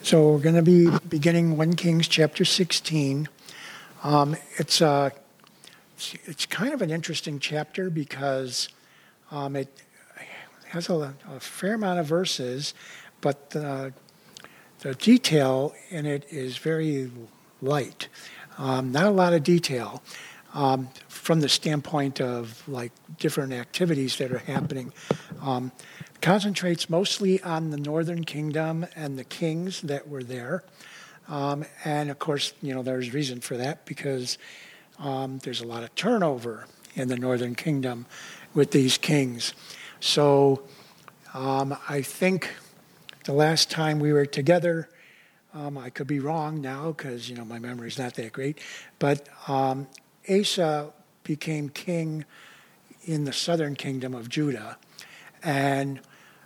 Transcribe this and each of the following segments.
So we're going to be beginning 1 Kings chapter 16. It's kind of an interesting chapter because it has a fair amount of verses, but the detail in it is very light. Not a lot of detail from the standpoint of like different activities that are happening. Concentrates mostly on the northern kingdom and the kings that were there. And of course, there's reason for that because there's a lot of turnover in the northern kingdom with these kings. So I think the last time we were together, I could be wrong now because, my memory's not that great, but Asa became king in the southern kingdom of Judah. And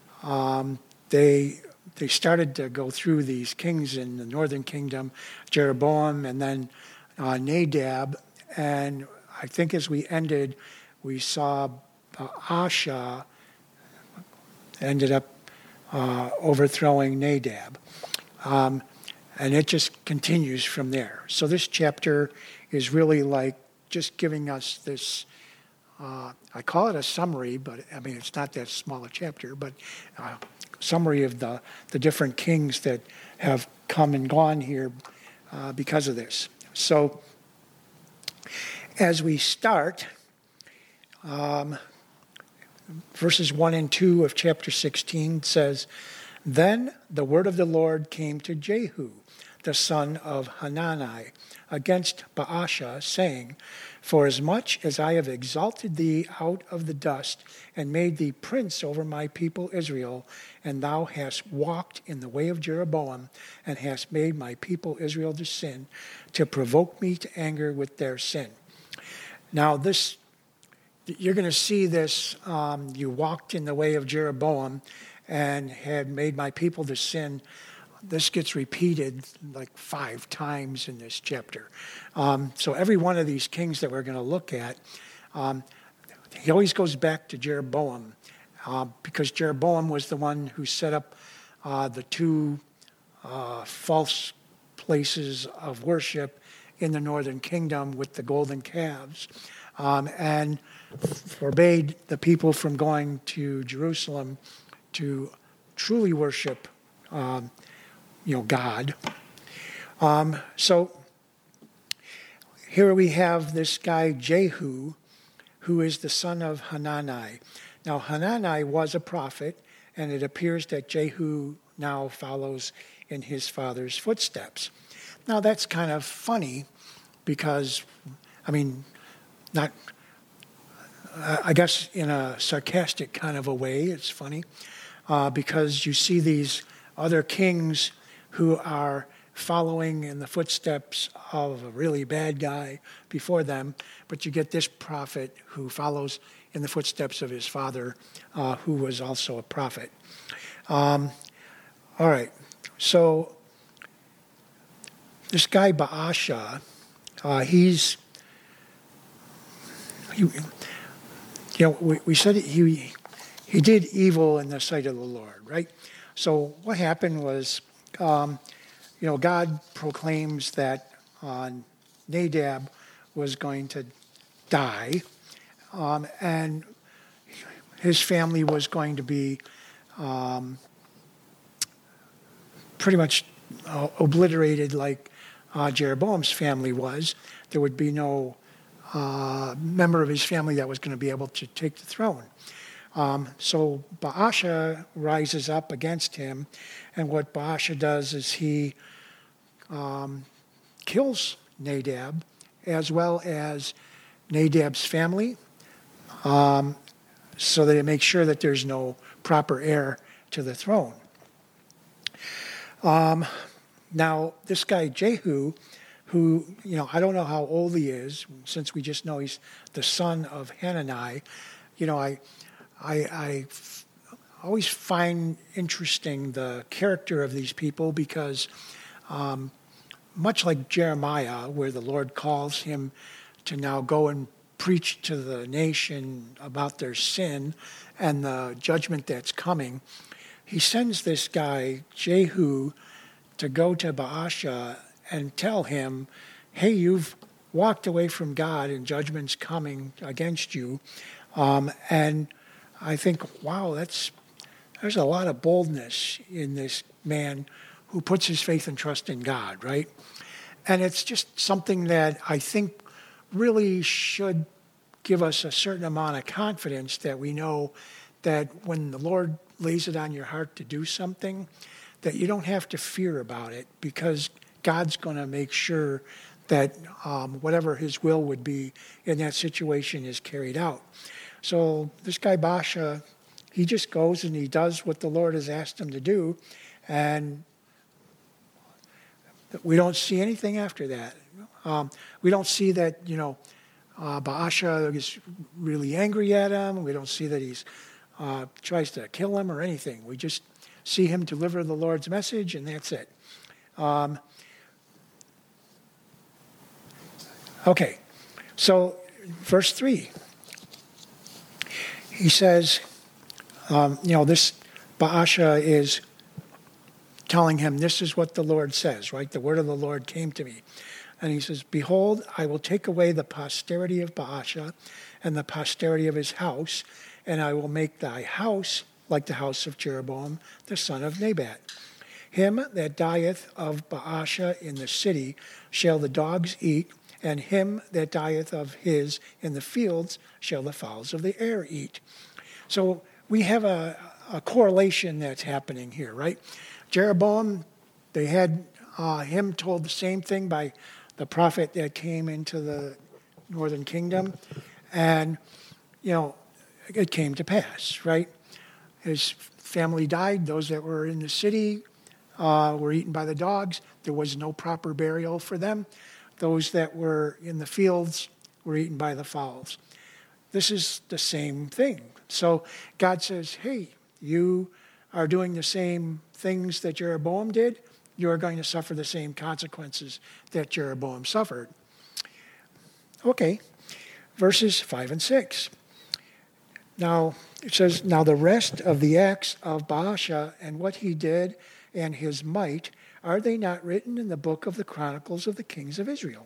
they started to go through these kings in the northern kingdom, Jeroboam and then Nadab. And I think as we ended, we saw Baasha ended up overthrowing Nadab. And it just continues from there. So this chapter is really like just giving us this, I call it a summary, but I mean, it's not that small a chapter, but summary of the different kings that have come and gone here because of this. So as we start, verses 1 and 2 of chapter 16 says, "Then the word of the Lord came to Jehu, the son of Hanani, against Baasha, saying, For as much as I have exalted thee out of the dust, and made thee prince over my people Israel, and thou hast walked in the way of Jeroboam, and hast made my people Israel to sin, to provoke me to anger with their sin." Now this, you're going to see this, you walked in the way of Jeroboam, and had made my people to sin. This gets repeated like 5 times in this chapter. So every one of these kings that we're going to look at, he always goes back to Jeroboam because Jeroboam was the one who set up the 2 false places of worship in the northern kingdom with the golden calves and forbade the people from going to Jerusalem to truly worship God. So here we have this guy Jehu, who is the son of Hanani. Now Hanani was a prophet, and it appears that Jehu now follows in his father's footsteps. Now that's kind of funny because, I guess in a sarcastic kind of a way, it's funny because you see these other kings who are following in the footsteps of a really bad guy before them, but you get this prophet who follows in the footsteps of his father, who was also a prophet. All right, so this guy Baasha, we said he did evil in the sight of the Lord, right? So what happened was, God proclaims that Nadab was going to die, and his family was going to be pretty much obliterated like Jeroboam's family was. There would be no member of his family that was going to be able to take the throne. So Baasha rises up against him, and what Baasha does is he kills Nadab as well as Nadab's family, so that it makes sure that there's no proper heir to the throne. Now, this guy Jehu, who, I don't know how old he is, since we just know he's the son of Hanani, I always find interesting the character of these people because much like Jeremiah, where the Lord calls him to now go and preach to the nation about their sin and the judgment that's coming, he sends this guy, Jehu, to go to Baasha and tell him, hey, you've walked away from God and judgment's coming against you. And I think, wow, there's a lot of boldness in this man who puts his faith and trust in God, right? And it's just something that I think really should give us a certain amount of confidence that we know that when the Lord lays it on your heart to do something, that you don't have to fear about it, because God's going to make sure that whatever his will would be in that situation is carried out. So this guy Baasha, he just goes and he does what the Lord has asked him to do, and we don't see anything after that. We don't see that, Baasha is really angry at him. We don't see that he's tries to kill him or anything. We just see him deliver the Lord's message, and that's it. Okay, so verse 3. He says, this Baasha is telling him, this is what the Lord says, right? The word of the Lord came to me. And he says, behold, I will take away the posterity of Baasha and the posterity of his house, and I will make thy house like the house of Jeroboam, the son of Nebat. Him that dieth of Baasha in the city shall the dogs eat, and him that dieth of his in the fields shall the fowls of the air eat. So we have a correlation that's happening here, right? Jeroboam, they had him told the same thing by the prophet that came into the northern kingdom, and, it came to pass, right? His family died. Those that were in the city were eaten by the dogs. There was no proper burial for them. Those that were in the fields were eaten by the fowls. This is the same thing. So God says, hey, you are doing the same things that Jeroboam did. You are going to suffer the same consequences that Jeroboam suffered. Okay, verses 5 and 6. Now, it says, now the rest of the acts of Baasha and what he did and his might, are they not written in the book of the Chronicles of the Kings of Israel?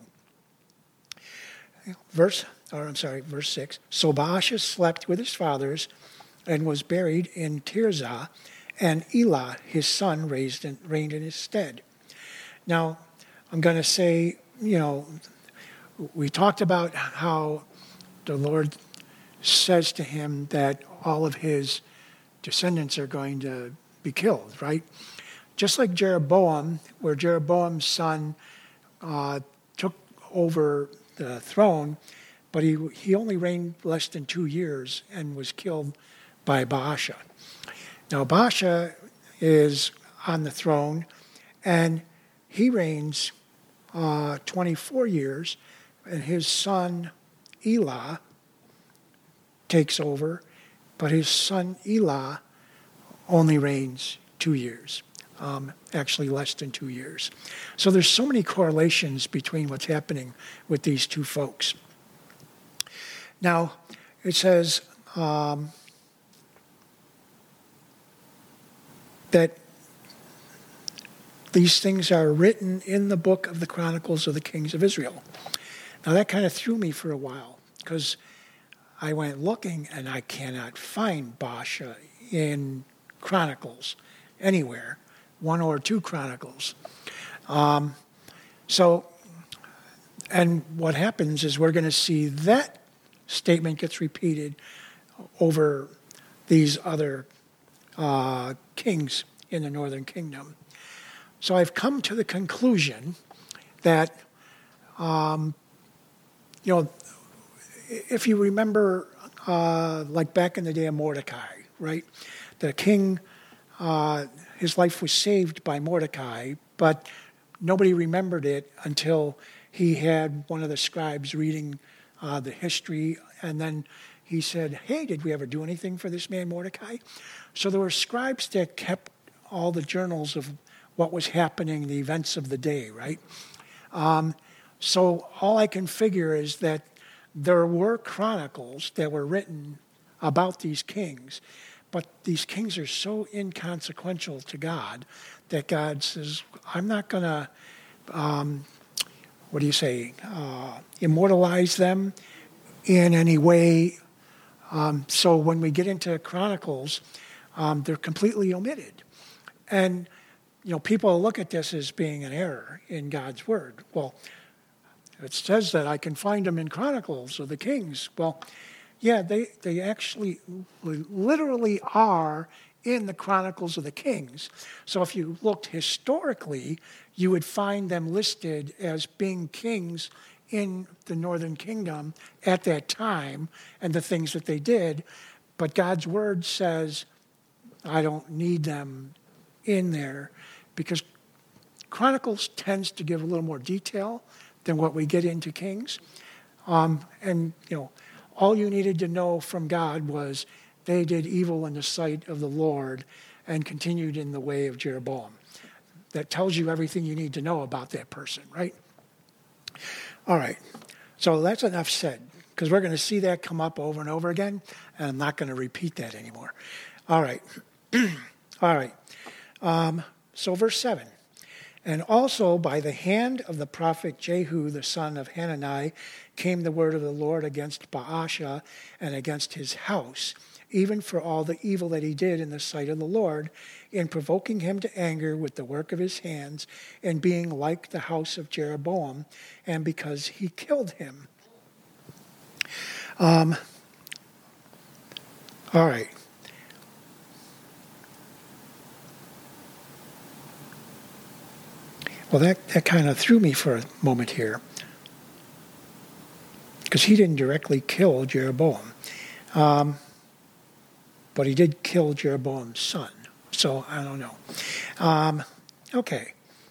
Verse 6. So Baasha slept with his fathers and was buried in Tirzah, and Elah, his son, reigned in his stead. Now, I'm going to say, we talked about how the Lord says to him that all of his descendants are going to be killed, right? Just like Jeroboam, where Jeroboam's son took over the throne, but he only reigned less than 2 years and was killed by Baasha. Now, Baasha is on the throne, and he reigns 24 years, and his son Elah takes over, but his son Elah only reigns 2 years, actually less than 2 years. So there's so many correlations between what's happening with these two folks. Now, it says that these things are written in the book of the Chronicles of the Kings of Israel. Now, that kind of threw me for a while, because I went looking and I cannot find Baasha in Chronicles anywhere, 1 or 2 Chronicles. And what happens is we're going to see that statement gets repeated over these other kings in the northern kingdom. So I've come to the conclusion that, if you remember, like back in the day of Mordecai, right? The king, his life was saved by Mordecai, but nobody remembered it until he had one of the scribes reading the history, and then he said, hey, did we ever do anything for this man Mordecai? So there were scribes that kept all the journals of what was happening, the events of the day, right? So all I can figure is that there were chronicles that were written about these kings, But these kings are so inconsequential to God that God says, I'm not going to, immortalize them in any way. So when we get into Chronicles, they're completely omitted. And, people look at this as being an error in God's word. Well, it says that I can find them in Chronicles of the Kings. Well, yeah, they actually literally are in the Chronicles of the Kings. So if you looked historically, you would find them listed as being kings in the northern kingdom at that time and the things that they did. But God's word says, I don't need them in there because Chronicles tends to give a little more detail than what we get into Kings. And all you needed to know from God was they did evil in the sight of the Lord and continued in the way of Jeroboam. That tells you everything you need to know about that person, right? All right, so that's enough said, because we're going to see that come up over and over again, and I'm not going to repeat that anymore. All right. All right. So verse 7. And also by the hand of the prophet Jehu, the son of Hanani, came the word of the Lord against Baasha and against his house, even for all the evil that he did in the sight of the Lord, in provoking him to anger with the work of his hands, and being like the house of Jeroboam, and because he killed him. All right. Well, that kind of threw me for a moment here, because he didn't directly kill Jeroboam, but he did kill Jeroboam's son. So I don't know. Okay.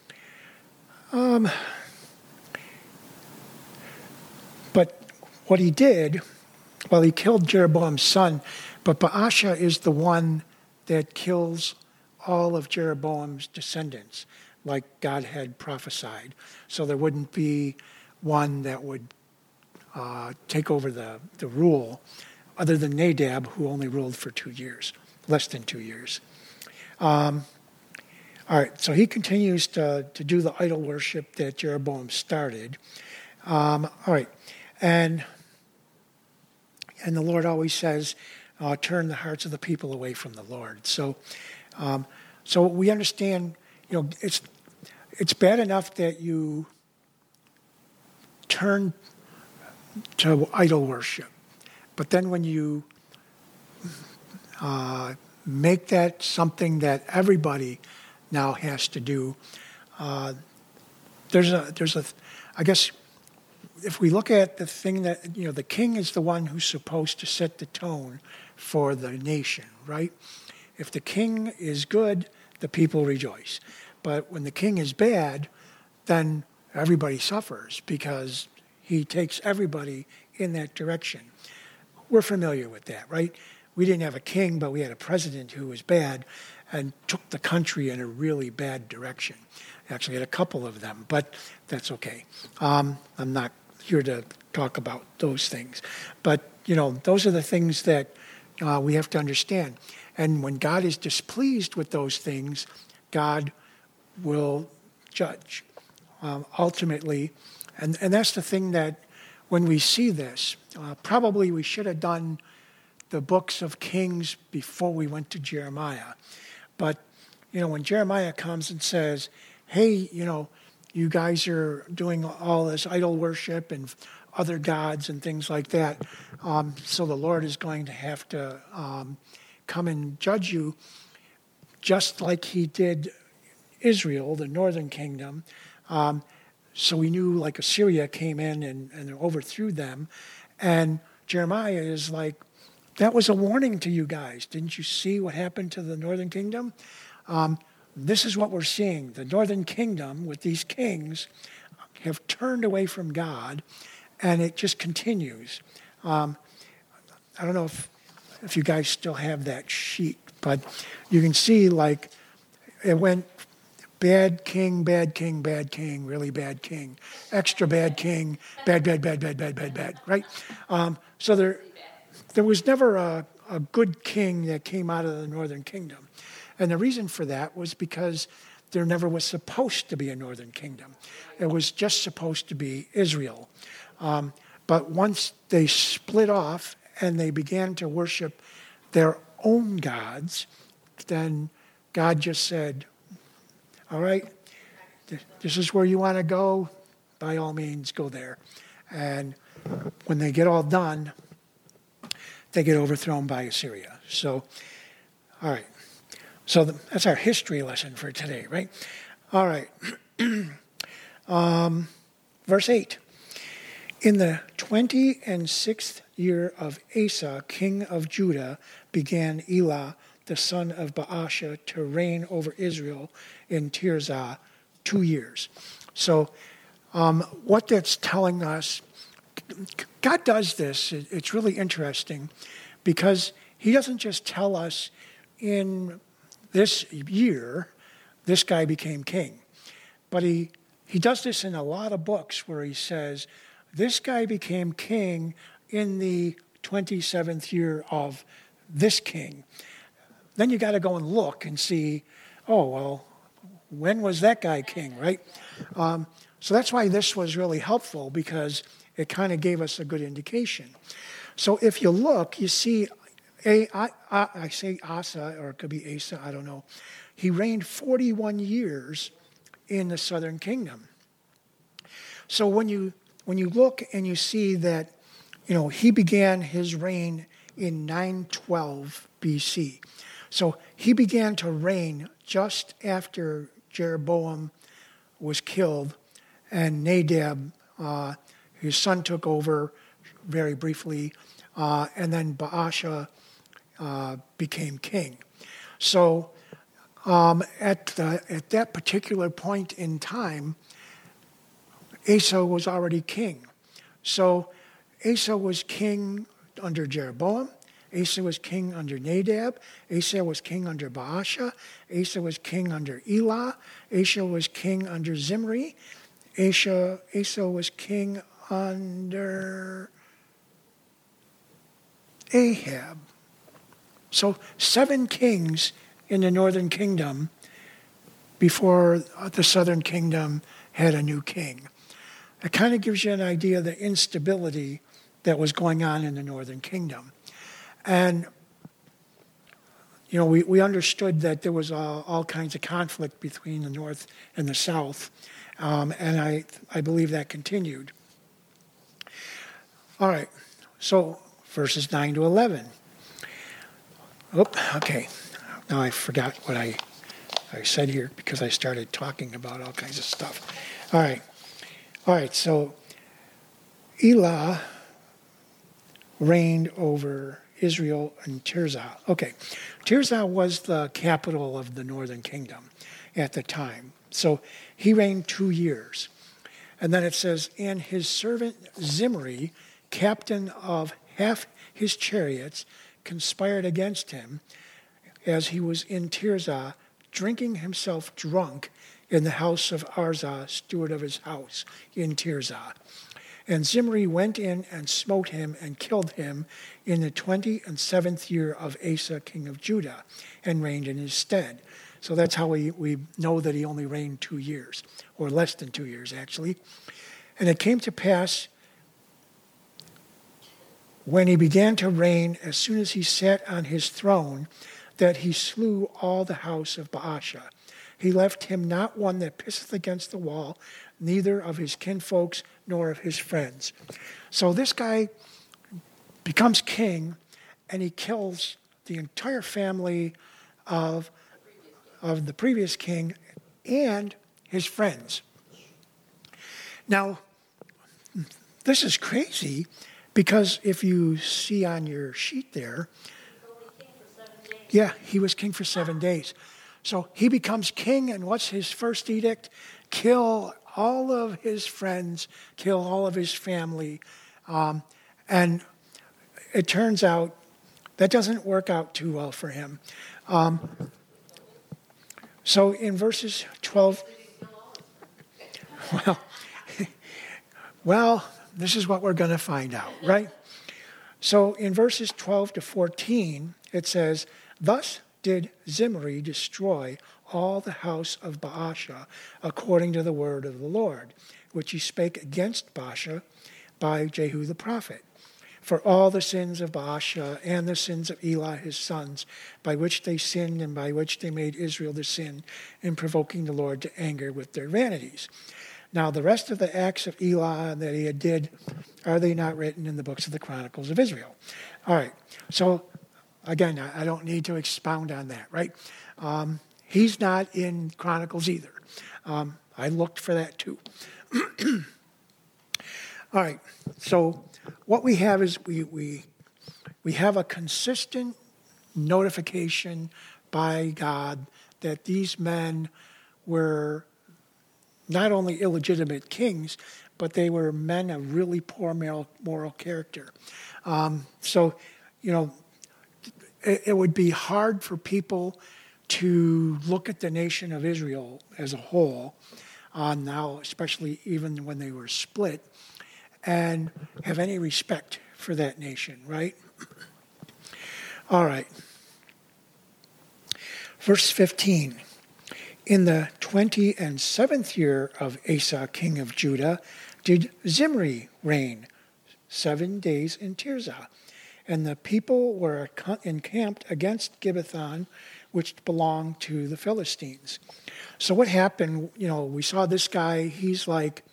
But what he did, well, he killed Jeroboam's son, but Baasha is the one that kills all of Jeroboam's descendants, like God had prophesied. So there wouldn't be one that would take over the rule, other than Nadab, who only ruled for 2 years, less than 2 years. All right, so he continues to do the idol worship that Jeroboam started. All right, and the Lord always says, turn the hearts of the people away from the Lord. So we understand, it's bad enough that you turn to idol worship, but then when you make that something that everybody now has to do, there's a I guess if we look at the thing that, the king is the one who's supposed to set the tone for the nation, right? If the king is good, the people rejoice. But when the king is bad, then everybody suffers because he takes everybody in that direction. We're familiar with that, right? We didn't have a king, but we had a president who was bad and took the country in a really bad direction. Actually had a couple of them, but that's okay. I'm not here to talk about those things. But, those are the things that we have to understand. And when God is displeased with those things, God will judge ultimately. And that's the thing that when we see this, probably we should have done the books of Kings before we went to Jeremiah. But, when Jeremiah comes and says, hey, you guys are doing all this idol worship and other gods and things like that, so the Lord is going to have to come and judge you just like he did Israel, the northern kingdom. So we knew like Assyria came in and overthrew them. And Jeremiah is like, that was a warning to you guys. Didn't you see what happened to the northern kingdom? This is what we're seeing. The northern kingdom with these kings have turned away from God, and it just continues. I don't know if you guys still have that sheet, but you can see like it went bad king, really bad king, extra bad king, bad, right? So there was never a good king that came out of the northern kingdom. And the reason for that was because there never was supposed to be a northern kingdom. It was just supposed to be Israel. But once they split off and they began to worship their own gods, then God just said, all right, this is where you want to go. By all means, go there. And when they get all done, they get overthrown by Assyria. So, all right. So that's our history lesson for today, right? All right. Verse 8. In the 26th year of Asa, king of Judah, began Elah, the son of Baasha, to reign over Israel in Tirzah 2 years. So what that's telling us, God does this. It's really interesting because he doesn't just tell us in this year, this guy became king. But he does this in a lot of books where he says, this guy became king in the 27th year of this king. Then you got to go and look and see, oh, well, when was that guy king, right? So that's why this was really helpful because it kind of gave us a good indication. So if you look, you see, I say Asa, or it could be Asa, I don't know. He reigned 41 years in the southern kingdom. So when you look and you see that, he began his reign in 912 BC. So he began to reign just after Jeroboam was killed and Nadab, his son, took over very briefly, and then Baasha became king. So at that particular point in time, Asa was already king. So Asa was king under Jeroboam. Asa was king under Nadab. Asa was king under Baasha. Asa was king under Elah. Asa was king under Zimri. Asa was king under Ahab. So 7 kings in the northern kingdom before the southern kingdom had a new king. It kind of gives you an idea of the instability that was going on in the northern kingdom. And, we understood that there was all kinds of conflict between the north and the south. And I believe that continued. All right, so verses 9 to 11. Okay. Now I forgot what I said here because I started talking about all kinds of stuff. All right, so Elah reigned over Israel and Tirzah. Okay, Tirzah was the capital of the northern kingdom at the time. So he reigned 2 years. And then it says, and his servant Zimri, captain of half his chariots, conspired against him as he was in Tirzah, drinking himself drunk in the house of Arzah, steward of his house in Tirzah. And Zimri went in and smote him and killed him in the 27th year of Asa, king of Judah, and reigned in his stead. So that's how we know that he only reigned 2 years, or less than 2 years, actually. And it came to pass when he began to reign, as soon as he sat on his throne, that he slew all the house of Baasha. He left him not one that pisseth against the wall, neither of his kinfolks nor of his friends. So this guy becomes king, and he kills the entire family of the previous king and his friends. Now, this is crazy because if you see on your sheet there, he was king for 7 days. So he becomes king, and what's his first edict? Kill all of his friends, kill all of his family. And it turns out that doesn't work out too well for him. So in verses 12, well, this is what we're going to find out, right? So in verses 12 to 14, it says, "Thus did Zimri destroy all the house of Baasha according to the word of the Lord, which he spake against Baasha by Jehu the prophet. For all the sins of Baasha and the sins of Elah his sons, by which they sinned and by which they made Israel to sin, in provoking the Lord to anger with their vanities. Now the rest of the acts of Elah that he did, are they not written in the books of the Chronicles of Israel?" All right, so again, I don't need to expound on that, right? He's not in Chronicles either. I looked for that too. All right, so what we have is we have a consistent notification by God that these men were not only illegitimate kings, but they were men of really poor moral character. So, it would be hard for people to look at the nation of Israel as a whole, now, especially even when they were split, and have any respect for that nation, right? All right. Verse 15. "In the 27th year of Asa, king of Judah, did Zimri reign 7 days in Tirzah. And the people were encamped against Gibbethon, which belonged to the Philistines." So what happened, we saw this guy, he's like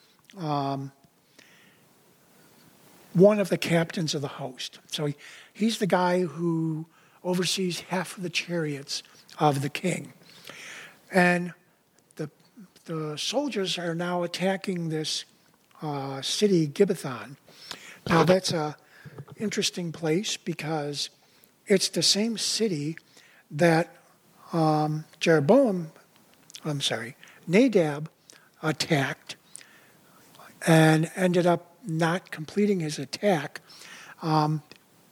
one of the captains of the host. So he's the guy who oversees half of the chariots of the king. And the soldiers are now attacking this city, Gibbethon. Now that's a interesting place because it's the same city that Nadab attacked and ended up not completing his attack. And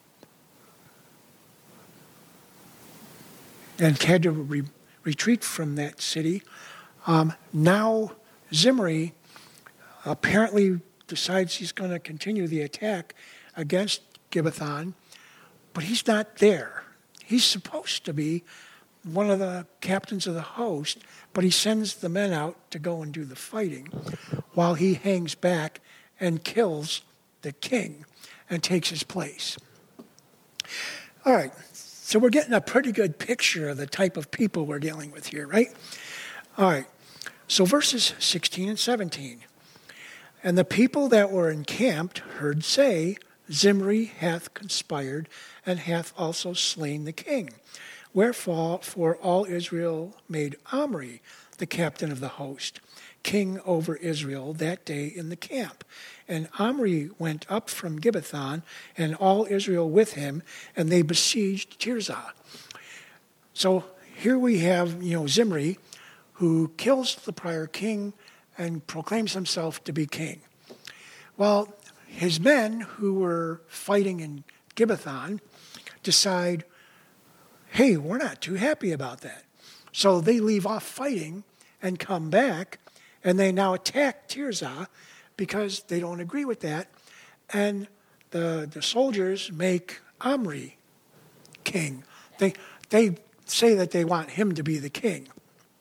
had to retreat from that city. Now Zimri apparently decides he's going to continue the attack against Gibbethon, but he's not there. He's supposed to be one of the captains of the host, but he sends the men out to go and do the fighting while he hangs back and kills the king and takes his place. All right, so we're getting a pretty good picture of the type of people we're dealing with here, right? All right, so verses 16 and 17. "And the people that were encamped heard say, Zimri hath conspired and hath also slain the king. Wherefore, for all Israel made Omri the captain of the host, king over Israel that day in the camp. And Omri went up from Gibbethon, and all Israel with him, and they besieged Tirzah." So here we have, Zimri, who kills the prior king and proclaims himself to be king. Well, his men who were fighting in Gibbethon decide, hey, we're not too happy about that. So they leave off fighting and come back, and they now attack Tirzah because they don't agree with that. And the soldiers make Omri king. They say that they want him to be the king.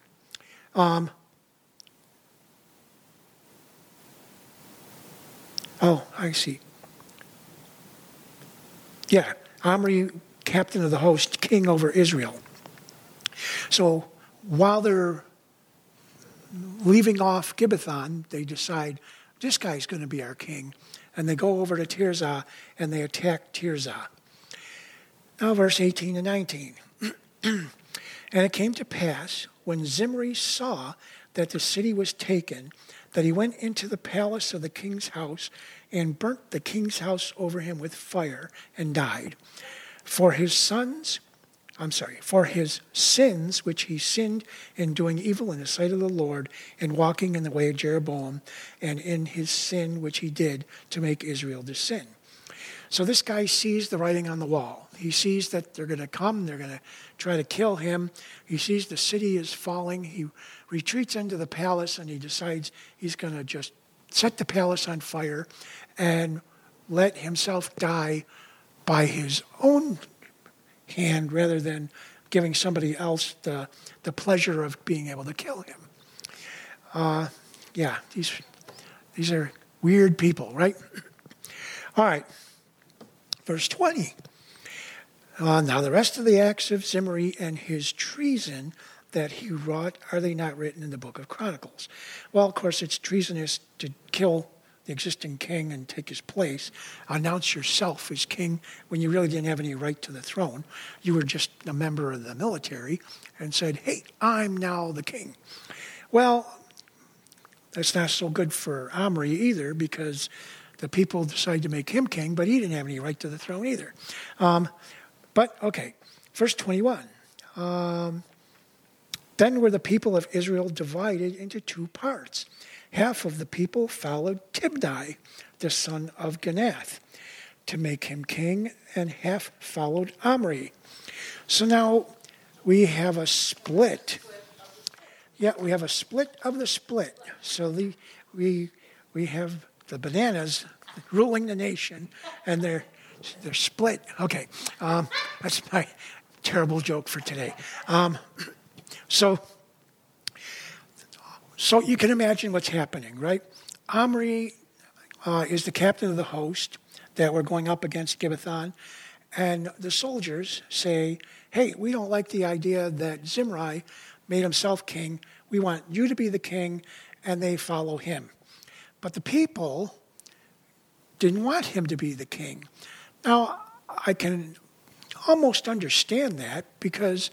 I see. Yeah, Omri, captain of the host, king over Israel. So while they're leaving off Gibbethon, they decide, this guy's going to be our king. And they go over to Tirzah, and they attack Tirzah. Now verse 18 and 19. "And it came to pass, when Zimri saw that the city was taken, that he went into the palace of the king's house and burnt the king's house over him with fire and died. For his sins which he sinned in doing evil in the sight of the Lord and walking in the way of Jeroboam, and in his sin which he did to make Israel to sin." So this guy sees the writing on the wall. He sees that they're going to come, they're going to try to kill him. He sees the city is falling. He retreats into the palace, and he decides he's going to just set the palace on fire and let himself die by his own hand rather than giving somebody else the pleasure of being able to kill him. These are weird people, right? All right, verse 20. Now the rest of the acts of Zimri and his treason that he wrought, are they not written in the book of Chronicles? Well, of course, it's treasonous to kill the existing king and take his place, announce yourself as king when you really didn't have any right to the throne. You were just a member of the military and said, hey, I'm now the king. Well, that's not so good for Omri either, because the people decided to make him king, but he didn't have any right to the throne either. Verse 21. Then were the people of Israel divided into two parts. Half of the people followed Tibni, the son of Ginath, to make him king, and half followed Omri. So now we have a split. Yeah, we have a split of the split. So we have the bananas ruling the nation, and they're split. Okay, that's my terrible joke for today. So you can imagine what's happening, right? Omri is the captain of the host that we're going up against Gibbethon, and the soldiers say, hey, we don't like the idea that Zimri made himself king. We want you to be the king, and they follow him. But the people didn't want him to be the king. Now, I can almost understand that because,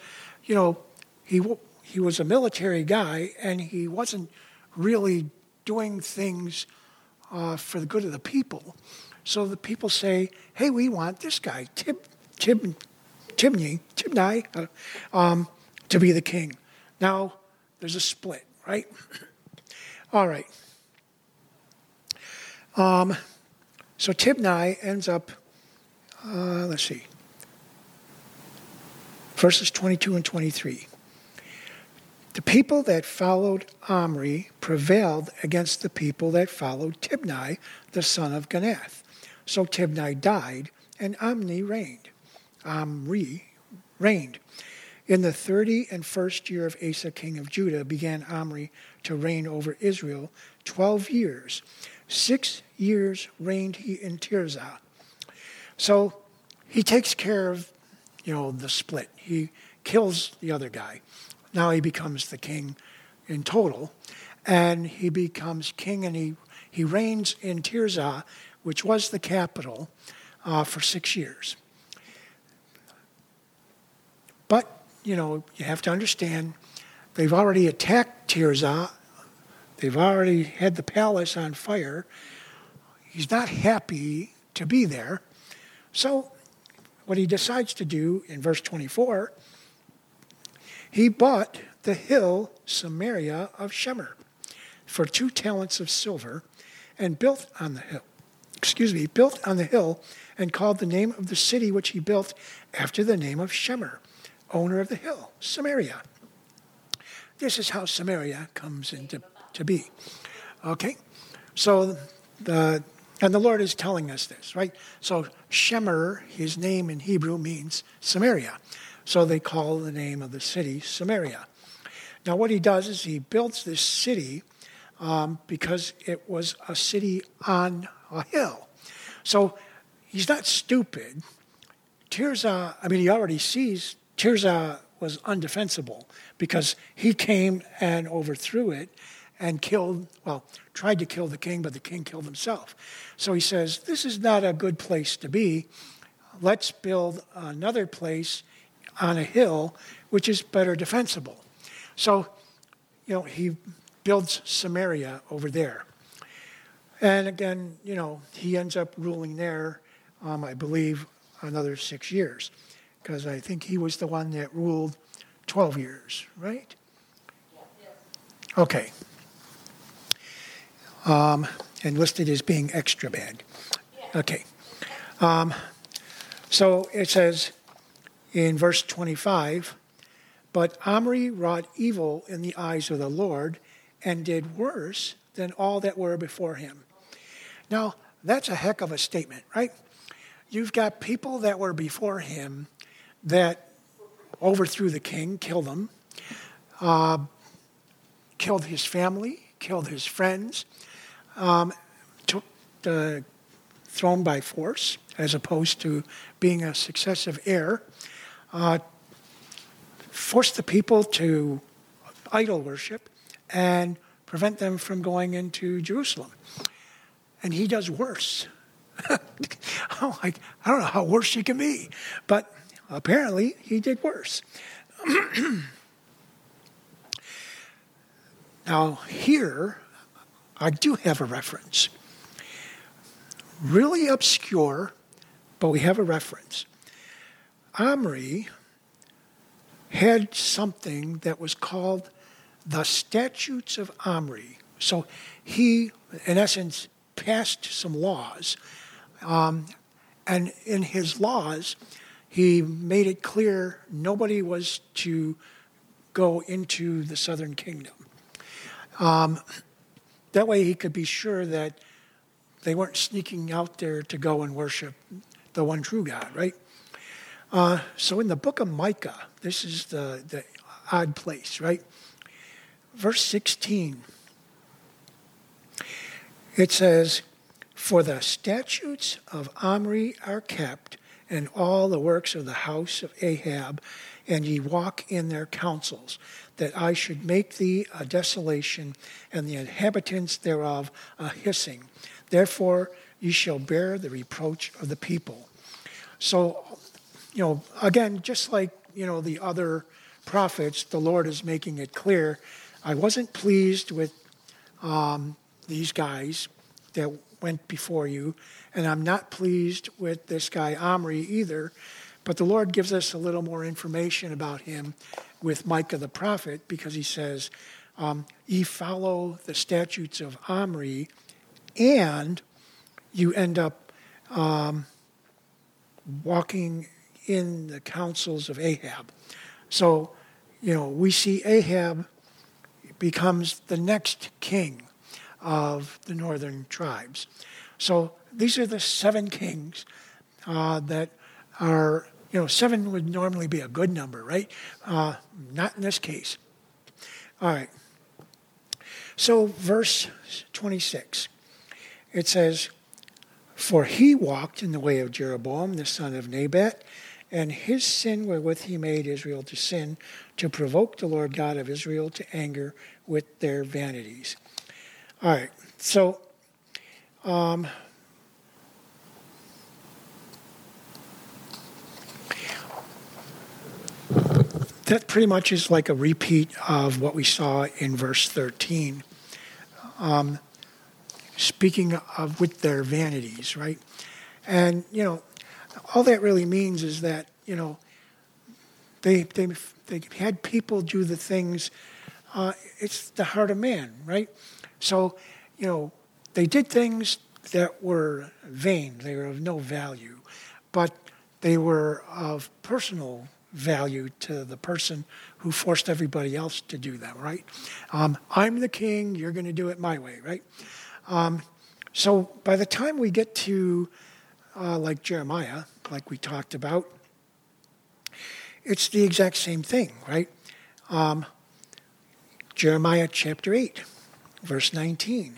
he was a military guy, and he wasn't really doing things for the good of the people. So the people say, hey, we want this guy, Tibni, to be the king. Now, there's a split, right? All right. So Tibni ends up, verses 22 and 23. The people that followed Omri prevailed against the people that followed Tibni, the son of Ginath. So Tibni died, and Omri reigned. In the 31st year of Asa, king of Judah, began Omri to reign over Israel 12 years. 6 years reigned he in Tirzah. So he takes care of, the split. He kills the other guy. Now he becomes the king in total. And he becomes king, and he reigns in Tirzah, which was the capital, for 6 years. But, you have to understand, they've already attacked Tirzah. They've already had the palace on fire. He's not happy to be there. So what he decides to do in verse 24, he bought the hill Samaria of Shemer for 2 talents of silver and built on the hill and called the name of the city which he built after the name of Shemer, owner of the hill, Samaria. This is how Samaria comes into to be. Okay? So the Lord is telling us this, right? So Shemer, his name in Hebrew means Samaria. So they call the name of the city Samaria. Now what he does is he builds this city because it was a city on a hill. So he's not stupid. Tirzah, he already sees Tirzah was undefensible because he came and overthrew it and tried to kill the king, but the king killed himself. So he says, this is not a good place to be. Let's build another place on a hill which is better defensible. So, he builds Samaria over there. And again, he ends up ruling there, I believe, another 6 years. Because I think he was the one that ruled 12 years, right? Okay. And listed as being extra bad. Okay. So it says in verse 25, but Omri wrought evil in the eyes of the Lord and did worse than all that were before him. Now, that's a heck of a statement, right? you've got people that were before him that overthrew the king, killed him, killed his family, killed his friends, took the throne by force as opposed to being a successive heir, forced the people to idol worship and prevent them from going into Jerusalem. And he does worse. I don't know how worse he can be, but apparently he did worse. Now here, I do have a reference. Really obscure, but we have a reference. Omri had something that was called the Statutes of Omri. So he, in essence, passed some laws. And in his laws, he made it clear nobody was to go into the southern kingdom. That way he could be sure that they weren't sneaking out there to go and worship the one true God, right? So in the book of Micah, this is the odd place, right? Verse 16, it says, "For the statutes of Omri are kept, and all the works of the house of Ahab, and ye walk in their counsels, that I should make thee a desolation, and the inhabitants thereof a hissing. Therefore ye shall bear the reproach of the people." So, again, just like, the other prophets, the Lord is making it clear, I wasn't pleased with these guys that went before you, and I'm not pleased with this guy Omri either, but the Lord gives us a little more information about him with Micah the prophet, because he says, ye follow the statutes of Omri, and you end up walking in the counsels of Ahab. So, we see Ahab becomes the next king of the northern tribes. So these are the 7 kings that are, 7 would normally be a good number, right? Not in this case. All right. So verse 26, it says, "For he walked in the way of Jeroboam, the son of Nebat, and his sin wherewith he made Israel to sin, to provoke the Lord God of Israel to anger with their vanities." All right, so that pretty much is like a repeat of what we saw in verse 13. Speaking of with their vanities, right? And, all that really means is that, they had people do the things, it's the heart of man, right? So, they did things that were vain, they were of no value, but they were of personal value to the person who forced everybody else to do them, right? I'm the king, you're going to do it my way, right? So by the time we get to like Jeremiah, like we talked about, it's the exact same thing, right? Jeremiah chapter 8, verse 19.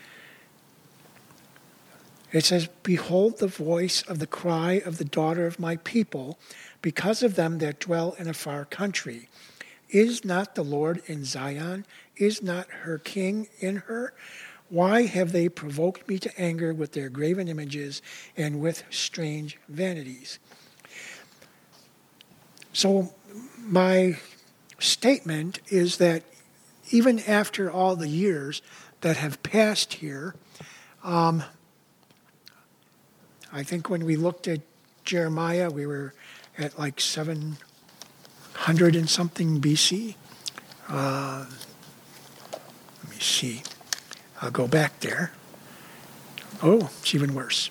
It says, "Behold the voice of the cry of the daughter of my people, because of them that dwell in a far country. Is not the Lord in Zion? Is not her king in her? Why have they provoked me to anger with their graven images and with strange vanities?" So my statement is that even after all the years that have passed here, I think when we looked at Jeremiah, we were at like 700 and something BC. Let me see. I'll go back there. Oh, it's even worse.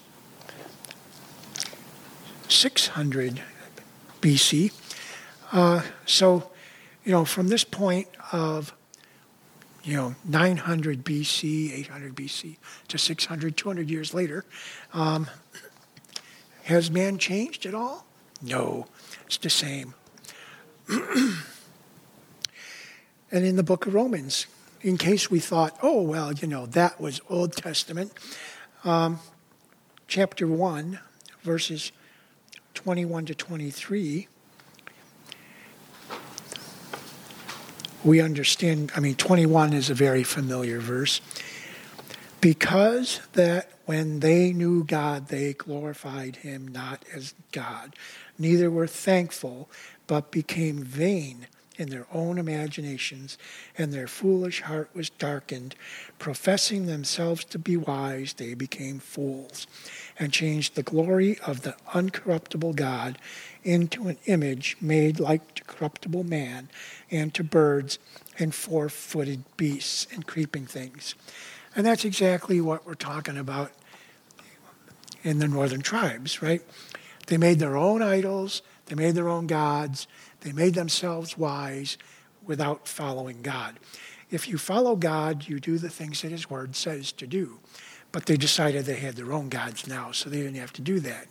600 BC. So, from this point of, 900 BC, 800 BC to 600, 200 years later, Has man changed at all? No, it's the same. And in the book of Romans, in case we thought, oh, well, that was Old Testament, chapter 1, verses 21 to 23, we understand, 21 is a very familiar verse. Because that when they knew God, they glorified him not as God, neither were thankful, but became vain in their own imaginations, and their foolish heart was darkened. Professing themselves to be wise, they became fools, and changed the glory of the uncorruptible God into an image made like to corruptible man, and to birds, and four-footed beasts, and creeping things. And that's exactly what we're talking about in the northern tribes, right? They made their own idols, they made their own gods, they made themselves wise without following God. If you follow God, you do the things that his word says to do. But they decided they had their own gods now, so they didn't have to do that.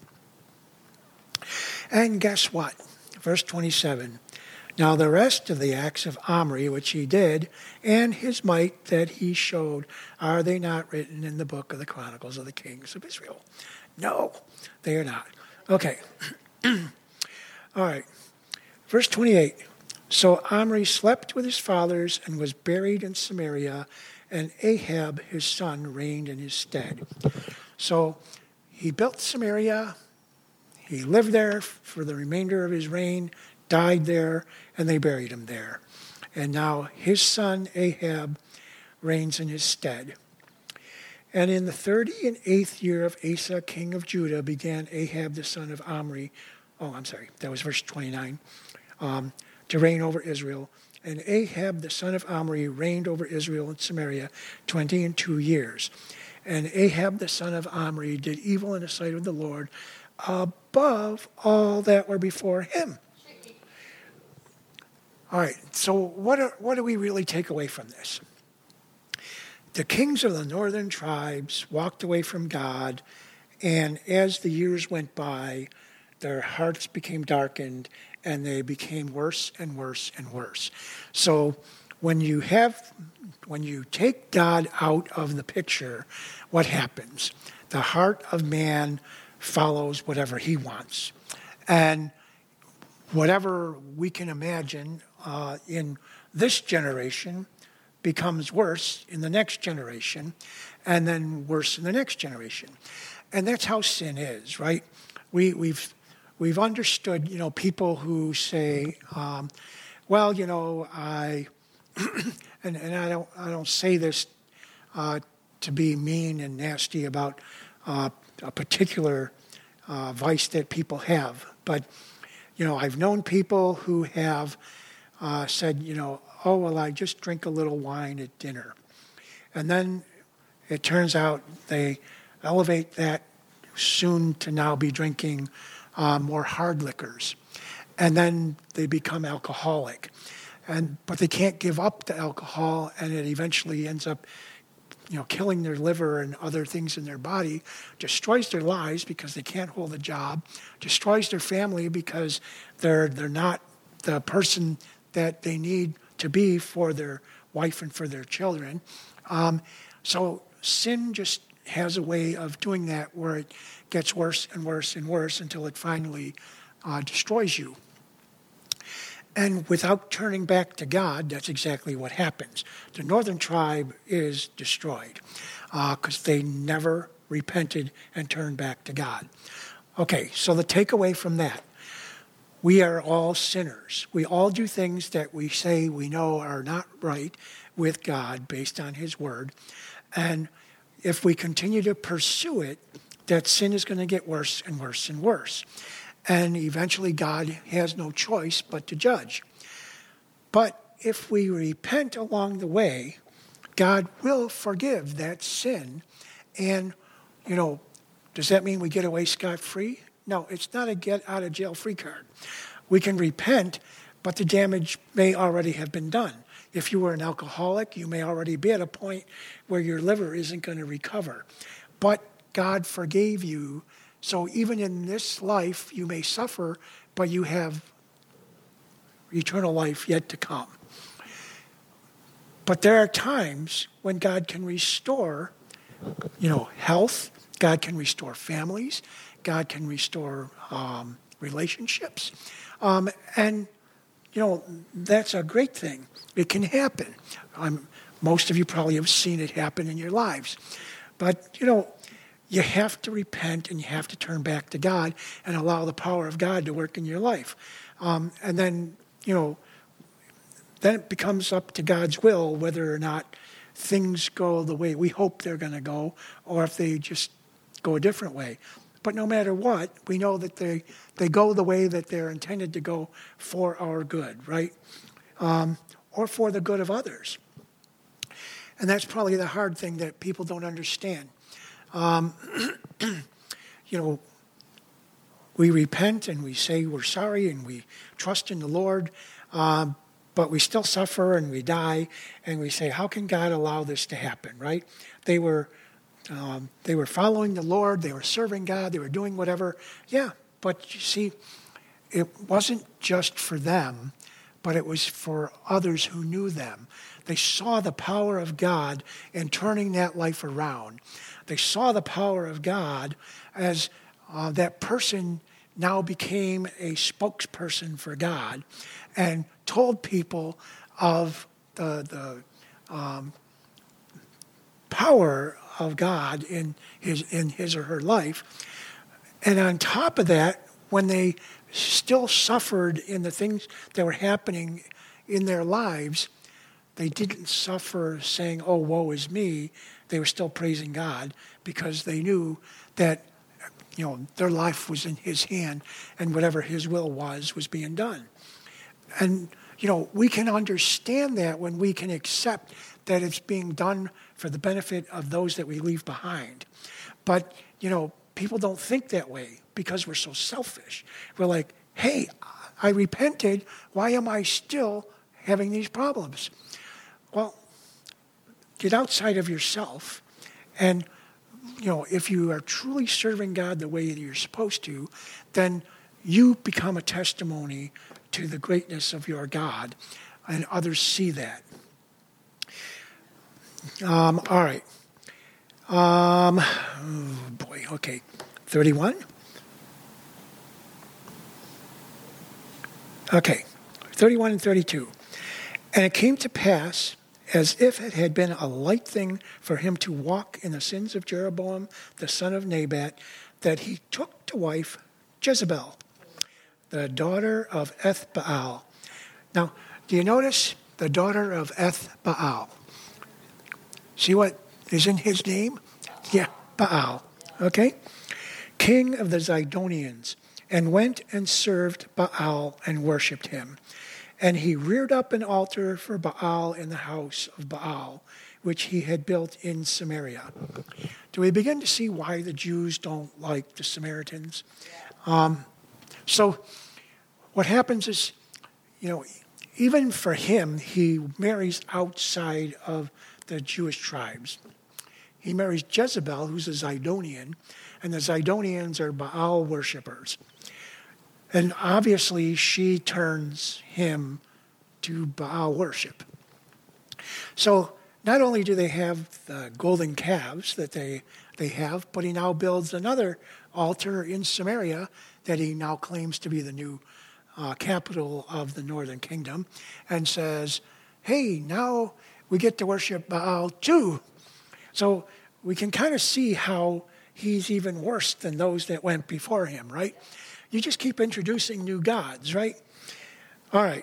And guess what? Verse 27. Now the rest of the acts of Omri, which he did, and his might that he showed, are they not written in the book of the Chronicles of the Kings of Israel? No, they are not. Okay. All right. Verse 28. So Omri slept with his fathers and was buried in Samaria, and Ahab, his son, reigned in his stead. So he built Samaria. He lived there for the remainder of his reign, died there, and they buried him there. And now his son Ahab reigns in his stead. And in the 38th year of Asa, king of Judah, began Ahab the son of Omri, that was verse 29, to reign over Israel. And Ahab the son of Omri reigned over Israel and Samaria 22 years. And Ahab the son of Omri did evil in the sight of the Lord above all that were before him. All right, so what do we really take away from this? The kings of the northern tribes walked away from God, and as the years went by, their hearts became darkened, and they became worse and worse and worse. So when you take God out of the picture, what happens? The heart of man follows whatever he wants. And whatever we can imagine in this generation becomes worse in the next generation, and then worse in the next generation. And that's how sin is, right? We've understood, people who say, I and I don't say this to be mean and nasty about a particular vice that people have, but I've known people who have said, I just drink a little wine at dinner. And then it turns out they elevate that soon to now be drinking more hard liquors. And then they become alcoholic. But they can't give up the alcohol, and it eventually ends up killing their liver and other things in their body, destroys their lives because they can't hold a job, destroys their family because they're not the person that they need to be for their wife and for their children. So sin just has a way of doing that where it gets worse and worse and worse until it finally destroys you. And without turning back to God, that's exactly what happens. The northern tribe is destroyed because they never repented and turned back to God. Okay, so the takeaway from that, we are all sinners. We all do things that we say we know are not right with God based on his word. And if we continue to pursue it, that sin is going to get worse and worse and worse. And eventually God has no choice but to judge. But if we repent along the way, God will forgive that sin. And, does that mean we get away scot-free? No, it's not a get-out-of-jail-free card. We can repent, but the damage may already have been done. If you were an alcoholic, you may already be at a point where your liver isn't going to recover. But God forgave you So even in this life, you may suffer, but you have eternal life yet to come. But there are times when God can restore, health. God can restore families. God can restore relationships. And that's a great thing. It can happen. Most of you probably have seen it happen in your lives. But, you have to repent and you have to turn back to God and allow the power of God to work in your life. And then, then it becomes up to God's will whether or not things go the way we hope they're going to go or if they just go a different way. But no matter what, we know that they go the way that they're intended to go for our good, right? Or for the good of others. And that's probably the hard thing that people don't understand. We repent and we say we're sorry and we trust in the Lord, but we still suffer and we die, and we say, how can God allow this to happen, right? They were following the Lord, they were serving God, they were doing whatever. Yeah, but you see, it wasn't just for them, but it was for others who knew them. They saw the power of God in turning that life around. They saw the power of God as that person now became a spokesperson for God and told people of the power of God in his or her life. And on top of that, when they still suffered in the things that were happening in their lives, they didn't suffer saying, oh, woe is me. They were still praising God because they knew that, their life was in his hand and whatever his will was being done. And, we can understand that when we can accept that it's being done for the benefit of those that we leave behind. But, people don't think that way because we're so selfish. We're like, hey, I repented. Why am I still having these problems? Well, get outside of yourself and, if you are truly serving God the way that you're supposed to, then you become a testimony to the greatness of your God, and others see that. All right. Okay. 31. Okay. 31 and 32. And it came to pass, as if it had been a light thing for him to walk in the sins of Jeroboam, the son of Nebat, that he took to wife Jezebel, the daughter of Ethbaal. Now, do you notice the daughter of Ethbaal? See what is in his name? Yeah, Baal. Okay? King of the Zidonians, and went and served Baal and worshipped him. And he reared up an altar for Baal in the house of Baal, which he had built in Samaria. Do we begin to see why the Jews don't like the Samaritans? So what happens is, even for him, he marries outside of the Jewish tribes. He marries Jezebel, who's a Zidonian, and the Zidonians are Baal worshipers. And obviously, she turns him to Baal worship. So not only do they have the golden calves that they have, but he now builds another altar in Samaria that he now claims to be the new capital of the northern kingdom, and says, hey, now we get to worship Baal too. So we can kind of see how he's even worse than those that went before him, right? You just keep introducing new gods, right? All right.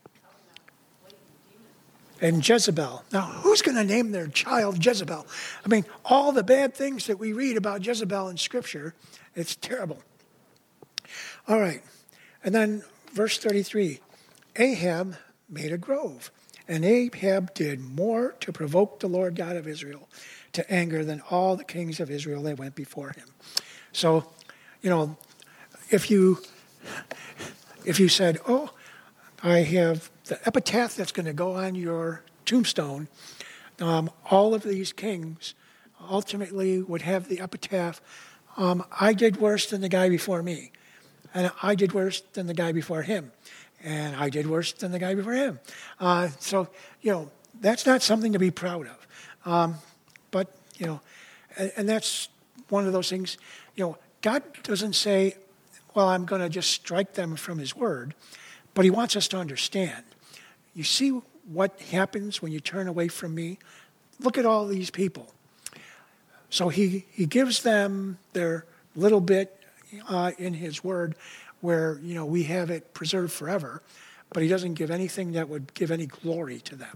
And Jezebel. Now, who's going to name their child Jezebel? I mean, all the bad things that we read about Jezebel in Scripture, it's terrible. All right. And then verse 33. Ahab made a grove. And Ahab did more to provoke the Lord God of Israel to anger than all the kings of Israel that went before him. So, if you said, oh, I have the epitaph that's going to go on your tombstone, all of these kings ultimately would have the epitaph, I did worse than the guy before me. And I did worse than the guy before him. And I did worse than the guy before him. So, that's not something to be proud of. But, and that's one of those things, God doesn't say, well, I'm going to just strike them from his word. But he wants us to understand. You see what happens when you turn away from me? Look at all these people. So he gives them their little bit in his word where, we have it preserved forever, but he doesn't give anything that would give any glory to them.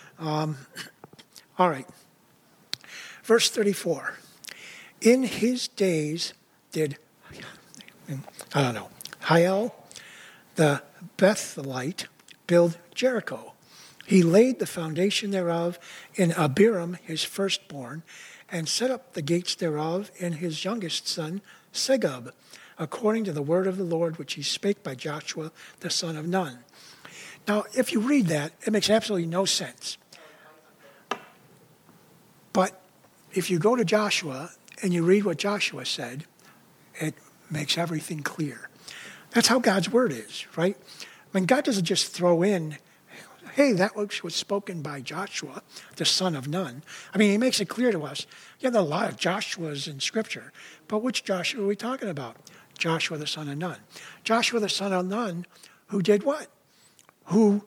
All right. Verse 34. In his days did, Hiel the Bethelite build Jericho. He laid the foundation thereof in Abiram his firstborn, and set up the gates thereof in his youngest son Segub, according to the word of the Lord which he spake by Joshua the son of Nun. Now, if you read that, it makes absolutely no sense. But if you go to Joshua and you read what Joshua said, it makes everything clear. That's how God's word is, right? I mean, God doesn't just throw in, hey, that was spoken by Joshua, the son of Nun. I mean, he makes it clear to us, there are a lot of Joshuas in Scripture, but which Joshua are we talking about? Joshua, the son of Nun. Joshua, the son of Nun, who did what? Who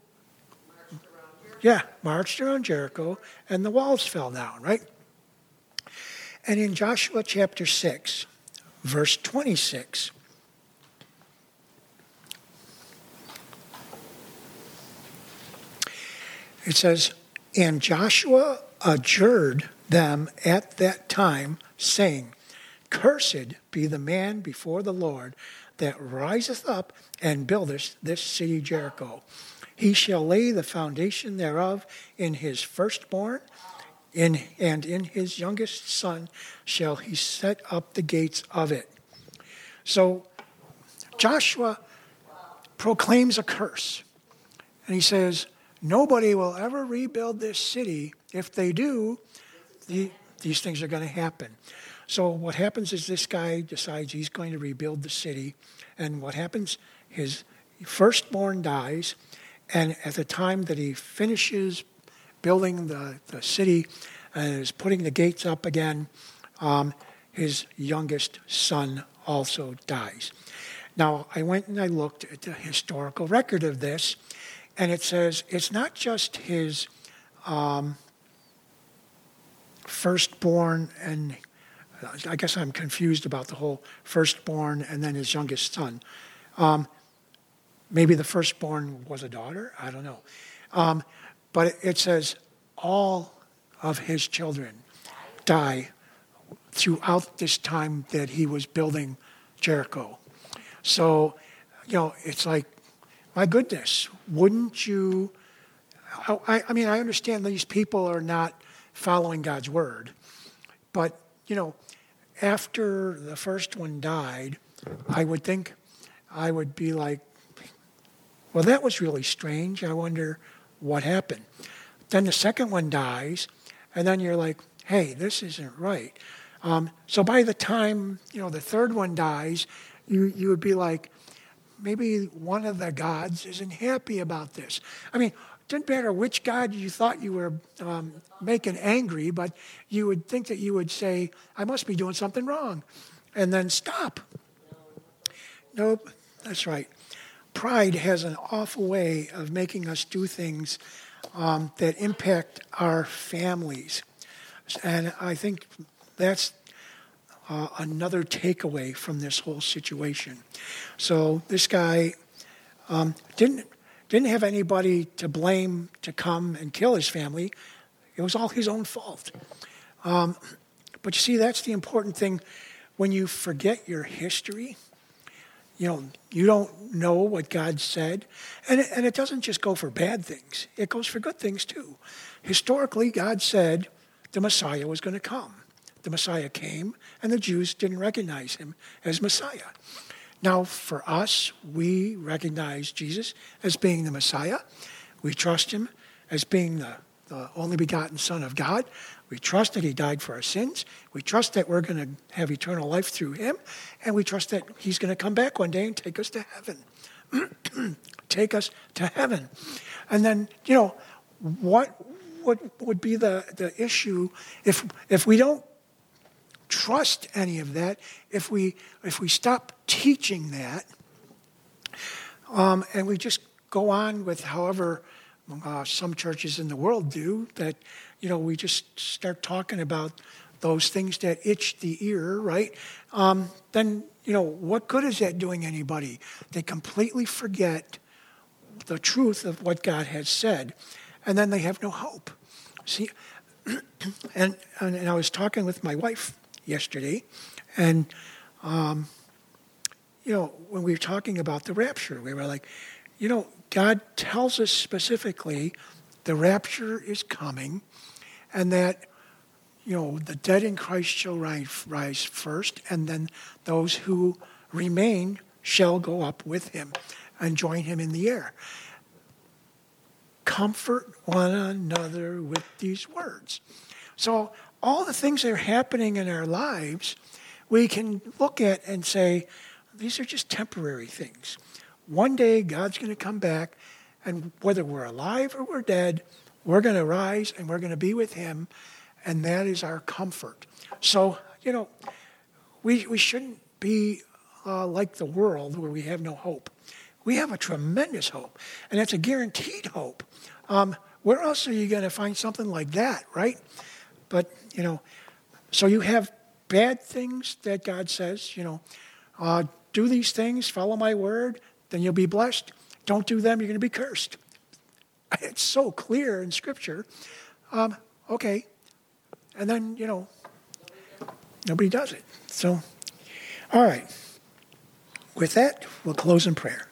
marched around Jericho, and the walls fell down, right? And in Joshua chapter 6, verse 26, it says, and Joshua adjured them at that time, saying, cursed be the man before the Lord that riseth up and buildeth this city Jericho. He shall lay the foundation thereof in his firstborn, and in his youngest son shall he set up the gates of it. So Joshua proclaims a curse. And he says, nobody will ever rebuild this city. If they do, these things are going to happen. So what happens is this guy decides he's going to rebuild the city. And what happens? His firstborn dies. And at the time that he finishes building the city and is putting the gates up again, his youngest son also dies. Now, I went and I looked at the historical record of this, and it says it's not just his firstborn, and I guess I'm confused about the whole firstborn and then his youngest son. Maybe the firstborn was a daughter, I don't know. But it says all of his children die throughout this time that he was building Jericho. So, it's like, my goodness, wouldn't you? I mean, I understand these people are not following God's word. But, after the first one died, I would think I would be like, well, that was really strange. I wonder what happened. Then the second one dies, and then you're like, hey, this isn't right. So by the time, the third one dies, you would be like, maybe one of the gods isn't happy about this. I mean, it didn't matter which god you thought you were making angry, but you would think that you would say, I must be doing something wrong, and then stop. Nope, that's right. Pride has an awful way of making us do things that impact our families. And I think that's another takeaway from this whole situation. So this guy didn't have anybody to blame to come and kill his family. It was all his own fault. But you see, that's the important thing. When you forget your history, you don't know what God said. And it doesn't just go for bad things. It goes for good things too. Historically, God said the Messiah was going to come. The Messiah came, and the Jews didn't recognize him as Messiah. Now, for us, we recognize Jesus as being the Messiah. We trust him as being the only begotten Son of God. We trust that he died for our sins. We trust that we're going to have eternal life through him. And we trust that he's going to come back one day and take us to heaven. Take us to heaven. And then, what would be the issue if we don't trust any of that, if we stop teaching that, and we just go on with however some churches in the world do, that, we just start talking about those things that itch the ear, right? Then, what good is that doing anybody? They completely forget the truth of what God has said, and then they have no hope. See, and I was talking with my wife yesterday, and, when we were talking about the rapture, we were like, God tells us specifically the rapture is coming, and that, the dead in Christ shall rise first, and then those who remain shall go up with him and join him in the air. Comfort one another with these words. So all the things that are happening in our lives, we can look at and say, these are just temporary things. One day, God's going to come back, and whether we're alive or we're dead, we're going to rise and we're going to be with him, and that is our comfort. So, we shouldn't be like the world where we have no hope. We have a tremendous hope, and that's a guaranteed hope. Where else are you going to find something like that, right? But, so you have bad things that God says, do these things, follow my word, then you'll be blessed. Don't do them, you're going to be cursed. It's so clear in Scripture. Okay. And then, nobody does it. So, all right. With that, we'll close in prayer.